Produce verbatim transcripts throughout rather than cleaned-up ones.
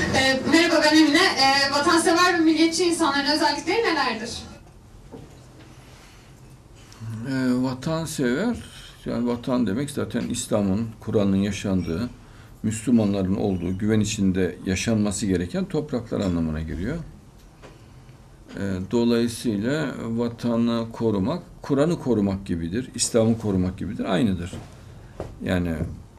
E, merhaba, ben Emine. E, vatansever ve milliyetçi insanların özellikleri nelerdir? E, vatansever, yani vatan demek zaten İslam'ın, Kur'an'ın yaşandığı, Müslümanların olduğu, güven içinde yaşanması gereken topraklar anlamına geliyor. E, dolayısıyla vatanı korumak, Kur'an'ı korumak gibidir, İslam'ı korumak gibidir, aynıdır. Yani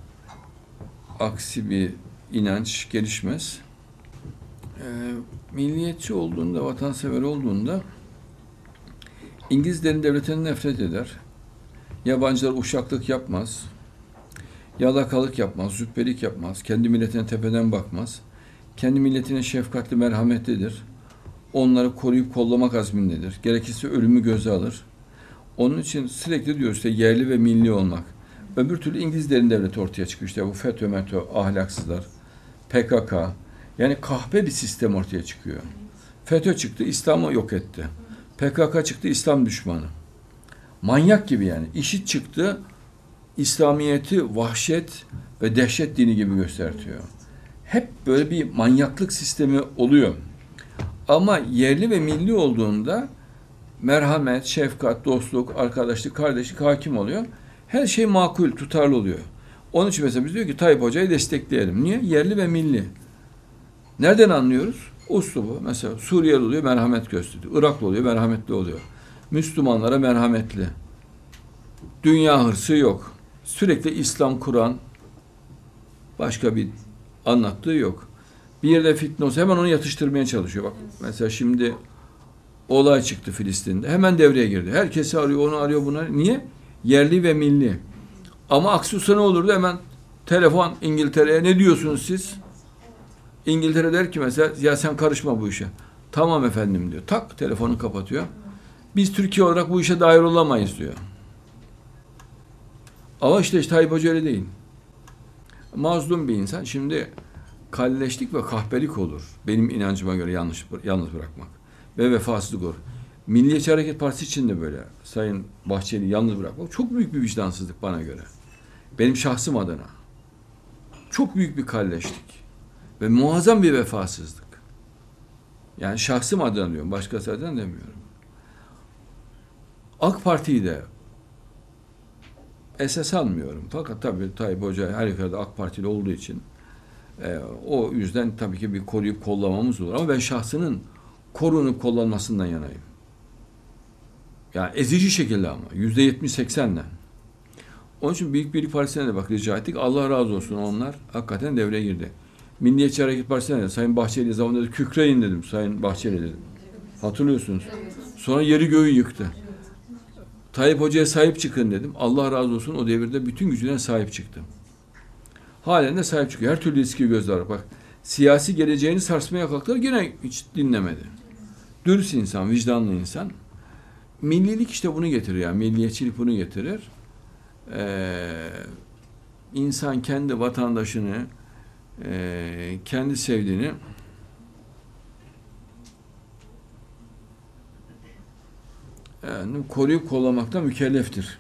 aksi bir inanç gelişmez. E, milliyetçi olduğunda, vatansever olduğunda İngilizlerin devletinden nefret eder. Yabancılar uşaklık yapmaz. Yalakalık yapmaz, züppelik yapmaz. Kendi milletine tepeden bakmaz. Kendi milletine şefkatli, merhametlidir. Onları koruyup kollamak azmindedir. Gerekirse ölümü göze alır. Onun için sürekli diyor işte yerli ve milli olmak. Öbür türlü İngilizlerin devleti ortaya çıkıyor. İşte bu FETÖ, METÖ, ahlaksızlar, P K K. Yani kahpe bir sistem ortaya çıkıyor. FETÖ çıktı, İslam'ı yok etti. P K K çıktı, İslam düşmanı. Manyak gibi yani. İşit çıktı, İslamiyet'i vahşet ve dehşet dini gibi göstertiyor. Hep böyle bir manyaklık sistemi oluyor. Ama yerli ve milli olduğunda merhamet, şefkat, dostluk, arkadaşlık, kardeşlik hakim oluyor. Her şey makul, tutarlı oluyor. Onun için mesela biz diyor ki Tayyip Hoca'yı destekleyelim. Niye? Yerli ve milli. Nereden anlıyoruz? Uslubu. Mesela Suriyeli oluyor, merhamet gösteriyor. Iraklı oluyor, merhametli oluyor. Müslümanlara merhametli. Dünya hırsı yok. Sürekli İslam, Kur'an, başka bir anlattığı yok. Bir yerde fitne olsa hemen onu yatıştırmaya çalışıyor. Bak mesela şimdi olay çıktı Filistin'de. Hemen devreye girdi. Herkesi arıyor, onu arıyor, bunu arıyor. Niye? Yerli ve milli. Ama aksi olsa ne olurdu? Hemen telefon İngiltere'ye, ne diyorsunuz siz? İngiltere der ki mesela, ya sen karışma bu işe. Tamam efendim diyor. Tak telefonu kapatıyor. Biz Türkiye olarak bu işe dahil olamayız diyor. Ama işte, işte Tayyip Hoca öyle değil. Mazlum bir insan. Şimdi kalleşlik ve kahpelik olur. Benim inancıma göre yanlış yalnız bırakmak. Ve vefasızlık olur. Milliyetçi Hareket Partisi için de böyle. Sayın Bahçeli'yi yalnız bırakmak çok büyük bir vicdansızlık bana göre. Benim şahsım adına. Çok büyük bir kalleşlik. Ve muazzam bir vefasızlık. Yani şahsım adına diyorum. Başkası adına demiyorum. AK Parti'yi de esas almıyorum. Fakat tabii Tayyip Hoca her yerde AK Partili olduğu için e, o yüzden tabii ki bir koruyup kollamamız olur. Ama ben şahsının korunup kollanmasından yanayım. Yani ezici şekilde ama. Yüzde yetmiş seksenle. Onun için Büyük Birlik Partisi'ne de bak rica ettik. Allah razı olsun, onlar hakikaten devreye girdi. Milliyetçi Hareket Partisi'ne de Sayın Bahçeli zamanında dedi, kükreyin dedim Sayın Bahçeli dedim. Hatırlıyorsunuz. Sonra yeri göğü yıktı. Tayyip Hoca'ya sahip çıkın dedim. Allah razı olsun, o devirde bütün gücüne sahip çıktım. Halen de sahip çıkıyor. Her türlü riski göze alır. Bak, siyasi geleceğini sarsmaya kalktılar, yine hiç dinlemedi. Dürüst insan, vicdanlı insan. Millilik işte bunu getirir yani. Milliyetçilik bunu getirir. Ee, insan kendi vatandaşını, e, kendi sevdiğini yani koruyup kollamakta mükelleftir.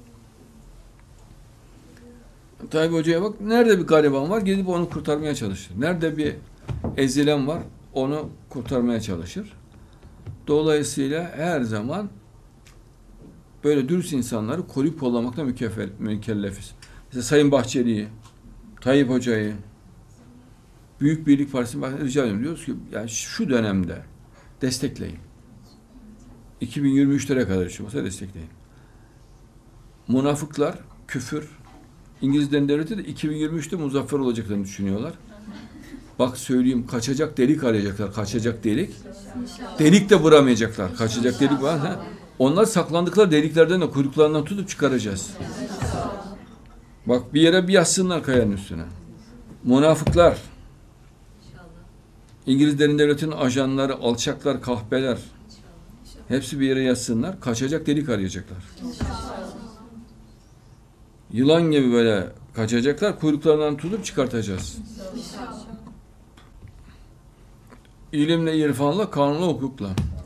Tayyip Hoca'ya bak, nerede bir gariban var gidip onu kurtarmaya çalışır. Nerede bir ezilen var onu kurtarmaya çalışır. Dolayısıyla her zaman böyle dürüst insanları koruyup kollamakta mükellefiz. Mesela Sayın Bahçeli'yi, Tayyip Hoca'yı, Büyük Birlik Partisi'ne rica ediyorum, diyoruz ki yani şu dönemde destekleyin. iki bin yirmi üçlere kadar hiç olmasa destekleyin. Münafıklar, küfür, İngilizlerin devleti de iki bin yirmi üçte muzaffer olacaklarını düşünüyorlar. Bak söyleyeyim, kaçacak delik arayacaklar, kaçacak delik. Delik de vuramayacaklar, kaçacak delik var. Ha? Onlar saklandıkları deliklerden de kuyruklarından tutup çıkaracağız. Bak bir yere bir yazsınlar kayanın üstüne. Münafıklar, İngilizlerin devletinin ajanları, alçaklar, kahpeler, hepsi bir yere yazsınlar, kaçacak delik arayacaklar. Yılan gibi böyle kaçacaklar, kuyruklarından tutup çıkartacağız. İlimle, irfanla, kanunla, hukukla.